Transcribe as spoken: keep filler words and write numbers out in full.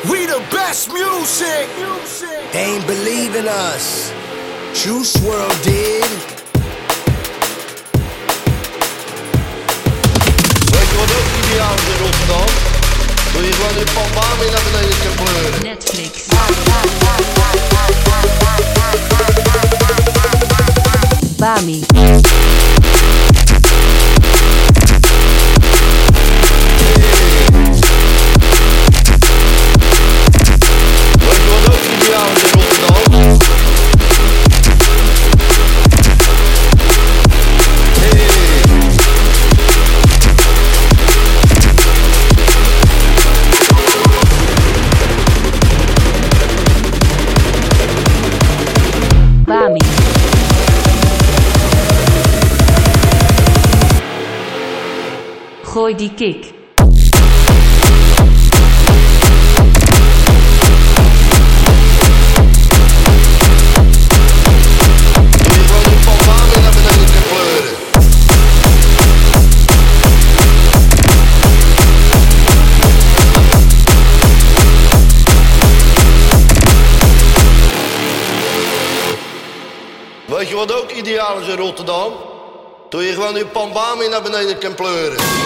We the best music. They ain't believe in us. Juice world did. Weet je wat ook ideaal is in Rotterdam? Doe je gewoon die palmbaan weer naar beneden kan pleuren. Netflix. Bami. Weet je wat ook ideaal is in Rotterdam? Bami. Gooi die kick. Doe je gewoon die palmbaan weer naar beneden kan pleuren. Weet je wat ook ideaal is in Rotterdam? Doe je gewoon die palmbaan weer naar beneden kan pleuren.